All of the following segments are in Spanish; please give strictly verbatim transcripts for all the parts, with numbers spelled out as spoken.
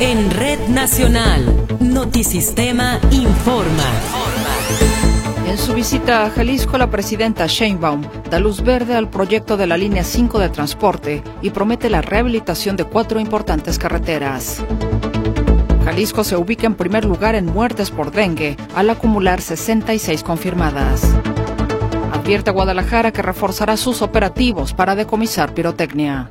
En Red Nacional, Notisistema informa. En su visita a Jalisco, la presidenta Sheinbaum da luz verde al proyecto de la línea cinco de transporte y promete la rehabilitación de cuatro importantes carreteras. Jalisco se ubica en primer lugar en muertes por dengue, al acumular sesenta y seis confirmadas. Advierte a Guadalajara que reforzará sus operativos para decomisar pirotecnia.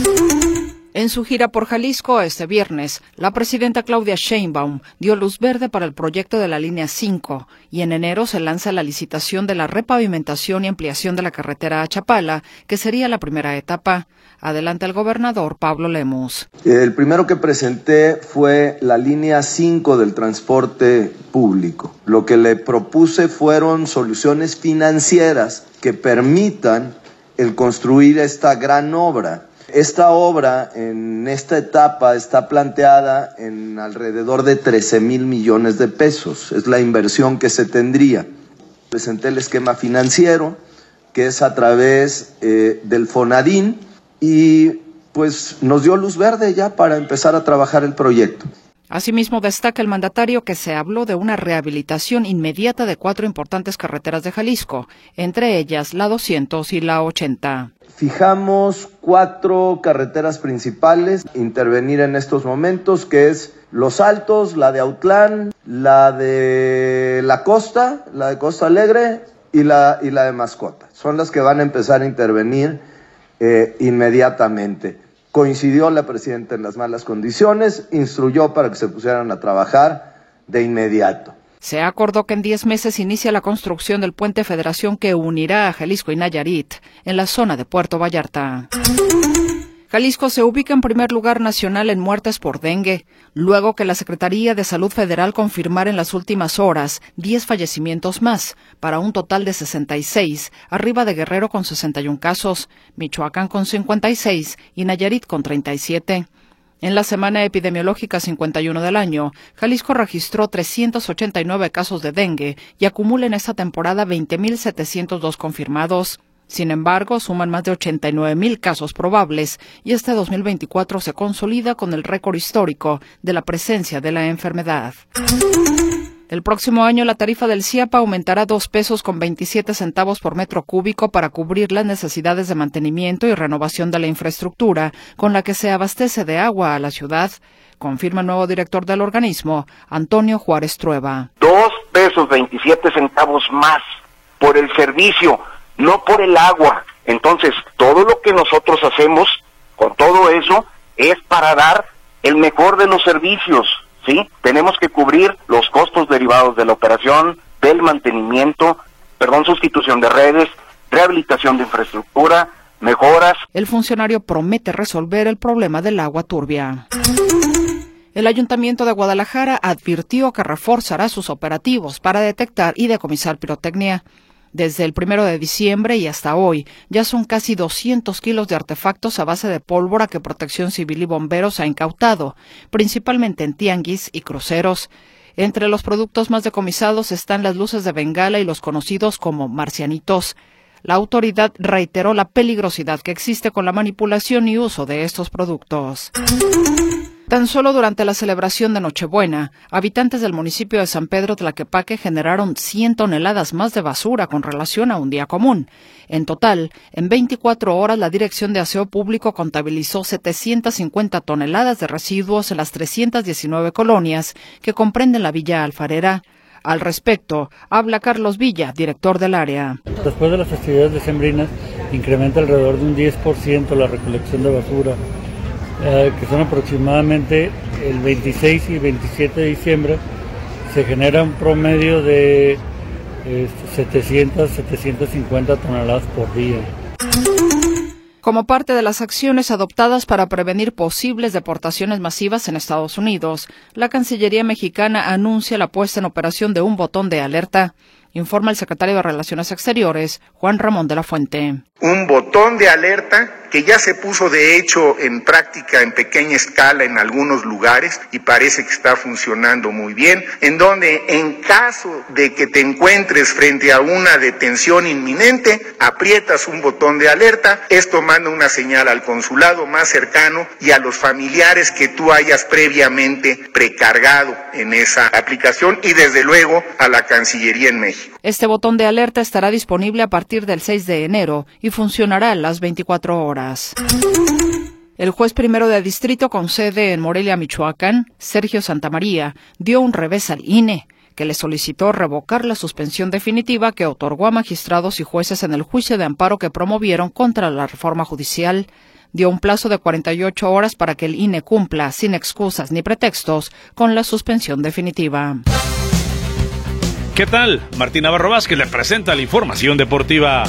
En su gira por Jalisco este viernes, la presidenta Claudia Sheinbaum dio luz verde para el proyecto de la línea cinco y en enero se lanza la licitación de la repavimentación y ampliación de la carretera a Chapala, que sería la primera etapa. Adelante el gobernador Pablo Lemus. El primero que presenté fue la línea cinco del transporte público. Lo que le propuse fueron soluciones financieras que permitan el construir esta gran obra. Esta obra en esta etapa está planteada en alrededor de trece mil millones de pesos. Es la inversión que se tendría. Presenté el esquema financiero, que es a través eh, del Fonadín, y pues nos dio luz verde ya para empezar a trabajar el proyecto. Asimismo, destaca el mandatario que se habló de una rehabilitación inmediata de cuatro importantes carreteras de Jalisco, entre ellas la doscientos y la ochenta. Fijamos cuatro carreteras principales, intervenir en estos momentos, que es Los Altos, la de Autlán, la de la Costa, la de Costa Alegre y la, y la de Mascota. Son las que van a empezar a intervenir eh, inmediatamente. Coincidió la presidenta en las malas condiciones, instruyó para que se pusieran a trabajar de inmediato. Se acordó que en diez meses inicia la construcción del puente Federación que unirá a Jalisco y Nayarit en la zona de Puerto Vallarta. Jalisco se ubica en primer lugar nacional en muertes por dengue, luego que la Secretaría de Salud Federal confirmara en las últimas horas diez fallecimientos más, para un total de sesenta y seis, arriba de Guerrero con sesenta y un casos, Michoacán con cincuenta y seis y Nayarit con treinta y siete. En la semana epidemiológica cincuenta y uno del año, Jalisco registró trescientos ochenta y nueve casos de dengue y acumula en esta temporada veinte mil setecientos dos confirmados. Sin embargo, suman más de ochenta y nueve mil casos probables y este dos mil veinticuatro se consolida con el récord histórico de la presencia de la enfermedad. El próximo año la tarifa del CIAPA aumentará dos pesos con veintisiete centavos por metro cúbico para cubrir las necesidades de mantenimiento y renovación de la infraestructura con la que se abastece de agua a la ciudad, confirma el nuevo director del organismo, Antonio Juárez Trueba. Dos pesos veintisiete centavos más por el servicio, no por el agua. Entonces, todo lo que nosotros hacemos con todo eso es para dar el mejor de los servicios. ¿Sí? Tenemos que cubrir los costos derivados de la operación, del mantenimiento, perdón, sustitución de redes, rehabilitación de infraestructura, mejoras. El funcionario promete resolver el problema del agua turbia. El Ayuntamiento de Guadalajara advirtió que reforzará sus operativos para detectar y decomisar pirotecnia. Desde el primero de diciembre y hasta hoy, ya son casi doscientos kilos de artefactos a base de pólvora que Protección Civil y bomberos ha incautado, principalmente en tianguis y cruceros. Entre los productos más decomisados están las luces de bengala y los conocidos como marcianitos. La autoridad reiteró la peligrosidad que existe con la manipulación y uso de estos productos. Tan solo durante la celebración de Nochebuena, habitantes del municipio de San Pedro Tlaquepaque generaron cien toneladas más de basura con relación a un día común. En total, en veinticuatro horas la Dirección de Aseo Público contabilizó setecientas cincuenta toneladas de residuos en las trescientas diecinueve colonias que comprenden la Villa Alfarera. Al respecto, habla Carlos Villa, director del área. Después de las festividades decembrinas, incrementa alrededor de un diez por ciento la recolección de basura. Eh, que son aproximadamente el veintiséis y veintisiete de diciembre, se genera un promedio de eh, setecientas, setecientas cincuenta toneladas por día. Como parte de las acciones adoptadas para prevenir posibles deportaciones masivas en Estados Unidos, la Cancillería mexicana anuncia la puesta en operación de un botón de alerta, informa el secretario de Relaciones Exteriores, Juan Ramón de la Fuente. un botón de alerta que ya se puso de hecho en práctica en pequeña escala en algunos lugares y parece que está funcionando muy bien, en donde en caso de que te encuentres frente a una detención inminente, aprietas un botón de alerta, esto manda una señal al consulado más cercano y a los familiares que tú hayas previamente precargado en esa aplicación y desde luego a la Cancillería en México. Este botón de alerta estará disponible a partir del seis de enero y funcionará las veinticuatro horas. El juez primero de distrito con sede en Morelia, Michoacán, Sergio Santamaría, dio un revés al I N E, que le solicitó revocar la suspensión definitiva que otorgó a magistrados y jueces en el juicio de amparo que promovieron contra la reforma judicial. Dio un plazo de cuarenta y ocho horas para que el I N E cumpla, sin excusas ni pretextos, con la suspensión definitiva. ¿Qué tal? Martín Navarro Vázquez le presenta la información deportiva.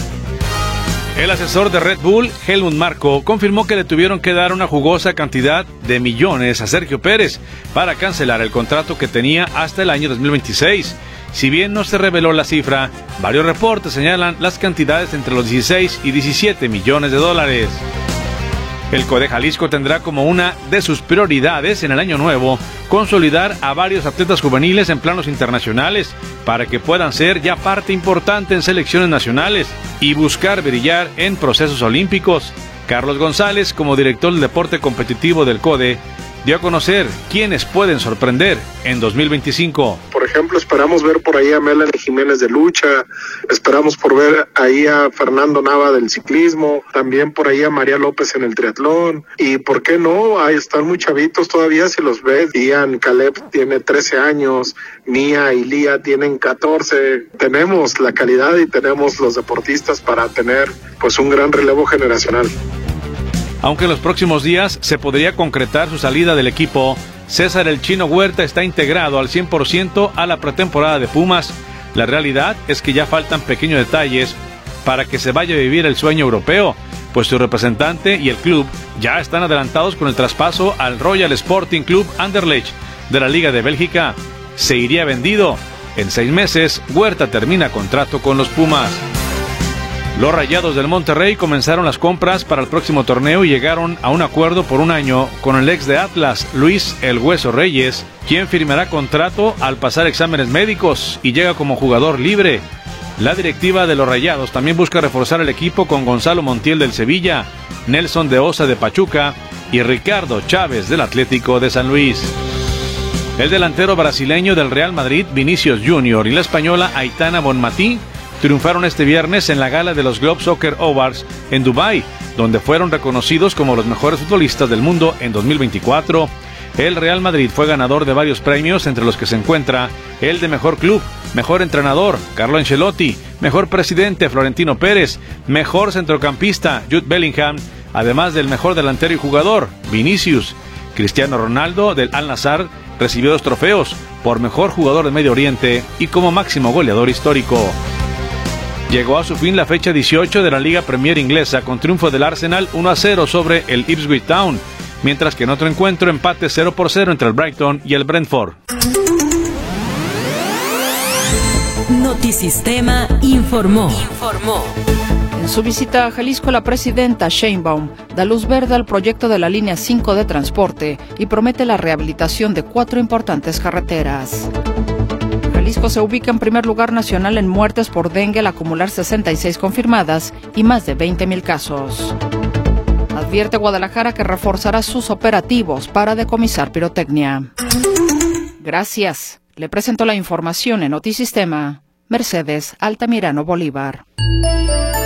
El asesor de Red Bull, Helmut Marko, confirmó que le tuvieron que dar una jugosa cantidad de millones a Sergio Pérez para cancelar el contrato que tenía hasta el año dos mil veintiséis. Si bien no se reveló la cifra, varios reportes señalan las cantidades entre los dieciséis y diecisiete millones de dólares. El CODE Jalisco tendrá como una de sus prioridades en el año nuevo consolidar a varios atletas juveniles en planos internacionales para que puedan ser ya parte importante en selecciones nacionales y buscar brillar en procesos olímpicos. Carlos González, como director del deporte competitivo del CODE, dio a conocer quiénes pueden sorprender en dos mil veinticinco. Por ejemplo, esperamos ver por ahí a Melanie Jiménez de lucha, esperamos por ver ahí a Fernando Nava del ciclismo, también por ahí a María López en el triatlón, y por qué no, ahí están muy chavitos todavía si los ves. Ian Caleb tiene trece años, Mía y Lía tienen catorce, tenemos la calidad y tenemos los deportistas para tener pues un gran relevo generacional. Aunque en los próximos días se podría concretar su salida del equipo, César El Chino Huerta está integrado al cien por ciento a la pretemporada de Pumas. La realidad es que ya faltan pequeños detalles para que se vaya a vivir el sueño europeo, pues su representante y el club ya están adelantados con el traspaso al Royal Sporting Club Anderlecht de la Liga de Bélgica. Se iría vendido. En seis meses, Huerta termina contrato con los Pumas. Los Rayados del Monterrey comenzaron las compras para el próximo torneo y llegaron a un acuerdo por un año con el ex de Atlas, Luis El Hueso Reyes, quien firmará contrato al pasar exámenes médicos y llega como jugador libre. La directiva de los Rayados también busca reforzar el equipo con Gonzalo Montiel del Sevilla, Nelson de Osa de Pachuca y Ricardo Chávez del Atlético de San Luis. El delantero brasileño del Real Madrid, Vinicius Junior, y la española Aitana Bonmatí triunfaron este viernes en la gala de los Globe Soccer Awards en Dubái, donde fueron reconocidos como los mejores futbolistas del mundo en dos mil veinticuatro. El Real Madrid fue ganador de varios premios, entre los que se encuentra el de Mejor Club, Mejor Entrenador, Carlo Ancelotti, Mejor Presidente, Florentino Pérez, Mejor Centrocampista, Jude Bellingham, además del Mejor Delantero y Jugador, Vinicius. Cristiano Ronaldo, del Al-Nassr, recibió dos trofeos, por Mejor Jugador de Medio Oriente y como máximo goleador histórico. Llegó a su fin la fecha dieciocho de la Liga Premier Inglesa con triunfo del Arsenal uno a cero sobre el Ipswich Town, mientras que en otro encuentro empate cero por cero entre el Brighton y el Brentford. Notisistema informó. Informó. En su visita a Jalisco, la presidenta Sheinbaum da luz verde al proyecto de la línea cinco de transporte y promete la rehabilitación de cuatro importantes carreteras. Jalisco se ubica en primer lugar nacional en muertes por dengue al acumular sesenta y seis confirmadas y más de veinte mil casos. Advierte Guadalajara que reforzará sus operativos para decomisar pirotecnia. Gracias. Le presento la información en Notisistema. Mercedes Altamirano Bolívar.